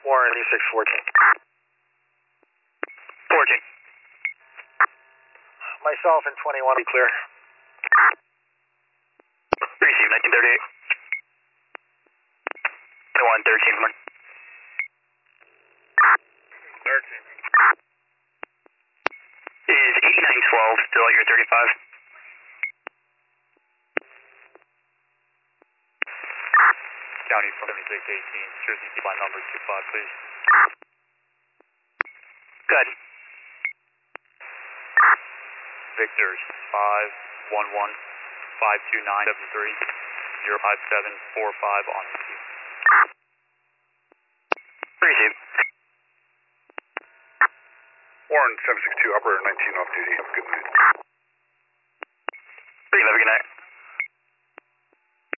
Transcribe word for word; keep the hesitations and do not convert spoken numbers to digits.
Warren, E six fourteen. fourteen. Myself and twenty-one, be clear. Receive, nineteen thirty-eight. twenty-one, thirteen, one. thirteen. Is eighty-nine twelve still at your thirty-five? County from seventy-six eighteen, Jersey, by number two five, please. Good. Victor's five one one, five two nine seven three, zero five seven four five on receive. Receive. Warren, seven six two, operator nineteen off duty. Have a good night. Receive, have a good night.